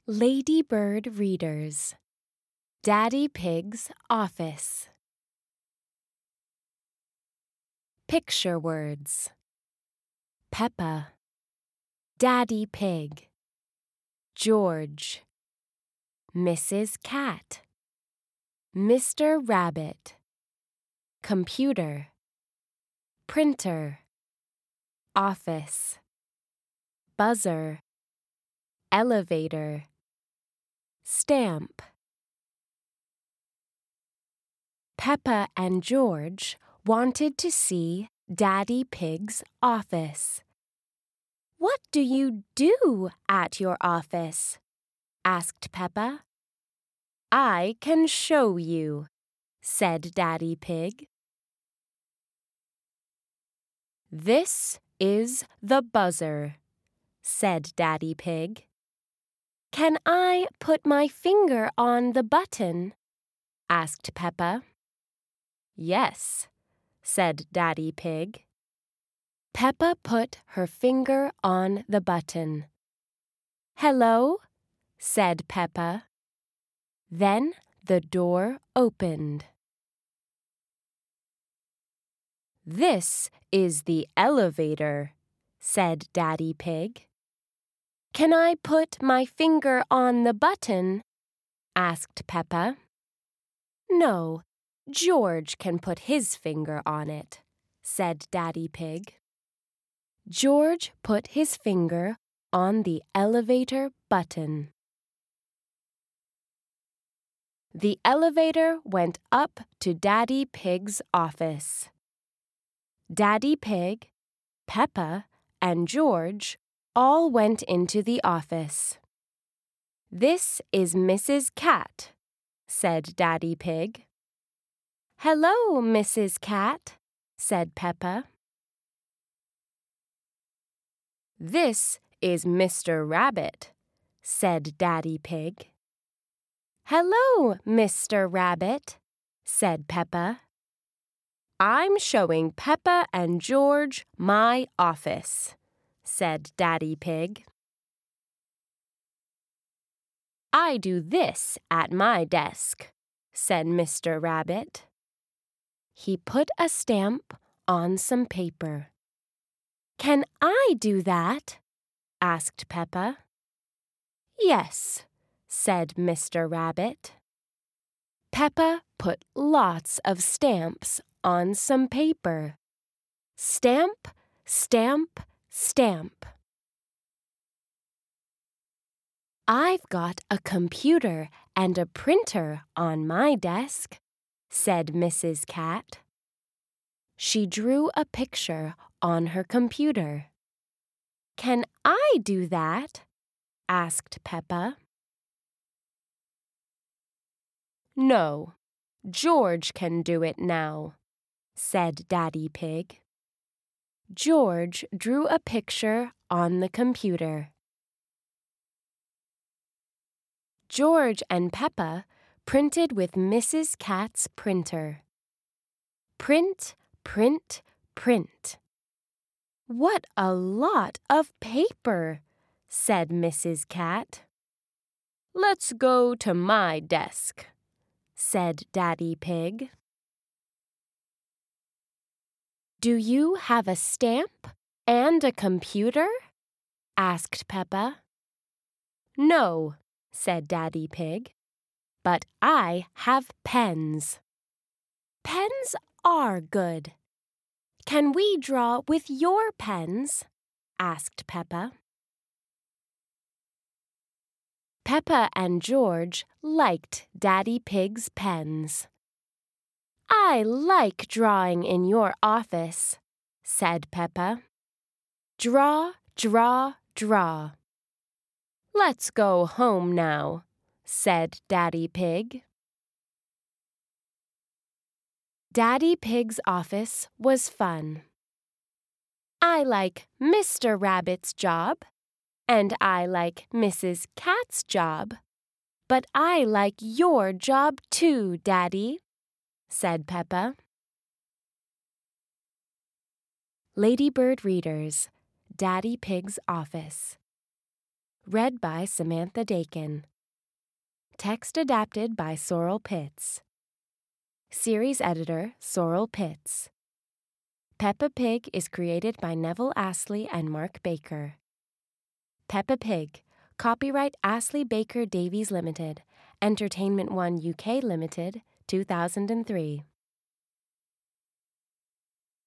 Ladybird Readers, Daddy Pig's Office. Picture words: Peppa, Daddy Pig, George, Mrs. Cat, Mr. Rabbit, computer, printer, office, buzzer, elevator, stamp. Peppa and George wanted to see Daddy Pig's office. "What do you do at your office?" asked Peppa. "I can show you," said Daddy Pig. "This is the buzzer," said Daddy Pig. "Can I put my finger on the button?" asked Peppa. "Yes," said Daddy Pig. Peppa put her finger on the button. "Hello," said Peppa. Then the door opened. "This is the elevator," said Daddy Pig. "Can I put my finger on the button?" asked Peppa. "No, George can put his finger on it," said Daddy Pig. George put his finger on the elevator button. The elevator went up to Daddy Pig's office. Daddy Pig, Peppa, and George all went into the office. "This is Mrs. Cat," said Daddy Pig. "Hello, Mrs. Cat," said Peppa. "This is Mr. Rabbit," said Daddy Pig. "Hello, Mr. Rabbit," said Peppa. "I'm showing Peppa and George my office," said Daddy Pig. "I do this at my desk," said Mr. Rabbit. He put a stamp on some paper. "Can I do that?" asked Peppa. "Yes," said Mr. Rabbit. Peppa put lots of stamps on some paper. Stamp, stamp, stamp. "I've got a computer and a printer on my desk," said Mrs. Cat. She drew a picture on her computer. "Can I do that?" asked Peppa. "No, George can do it now," said Daddy Pig. George drew a picture on the computer. George and Peppa printed with Mrs. Cat's printer. Print, print, print. "What a lot of paper," said Mrs. Cat. "Let's go to my desk," said Daddy Pig. "Do you have a stamp and a computer?" asked Peppa. "No," said Daddy Pig, "but I have pens." "Pens are good. Can we draw with your pens?" asked Peppa. Peppa and George liked Daddy Pig's pens. "I like drawing in your office," said Peppa. "Draw, draw, draw." "Let's go home now," said Daddy Pig. Daddy Pig's office was fun. "I like Mr. Rabbit's job, and I like Mrs. Cat's job, but I like your job too, Daddy," said Peppa. Ladybird Readers, Daddy Pig's Office. Read by Samantha Dakin. Text adapted by Sorrel Pitts. Series editor Sorrel Pitts. Peppa Pig is created by Neville Astley and Mark Baker. Peppa Pig. Copyright Astley Baker Davies Limited. Entertainment One UK Limited, 2003.